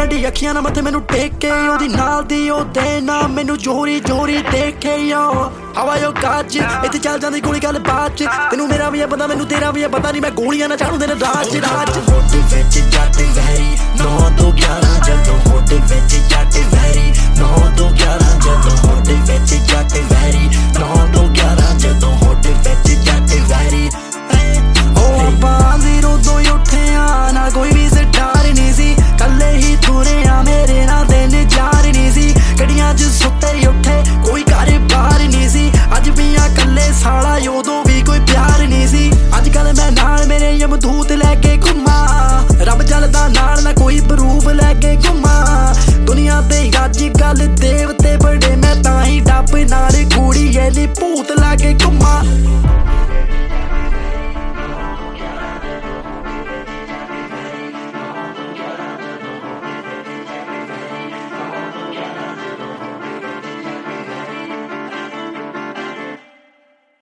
ਨੱਡੀ ਅੱਖੀਆਂ ਨਾਲ ਮੱਥੇ ਮੈਨੂੰ ਟੇਕੇ ਉਹਦੀ ਨਾਲ ਦੀ ਉਹ ਦੇ ਨਾ ਮੈਨੂੰ ਜੋਰੀ ਜੋਰੀ ਦੇਖੇ ਯੋ ਹਵਾ ਯੋ ਕਾਜ ਇੱਥੇ ਚੱਲ ਜਾਂਦੀ ਗੋਲੀ ਗੱਲ ਬਾਤ ਚ ਤੈਨੂੰ ਮੇਰਾ ਵੀ ਆ ਪਤਾ ਮੈਨੂੰ ਤੇਰਾ ਵੀ ਆ ਪਤਾ ਨਹੀਂ ਮੈਂ ਗੋਲੀਆਂ ਨਾ ਚਾੜੂ ਦਿਨ ਰਾਜ ਰਾਜ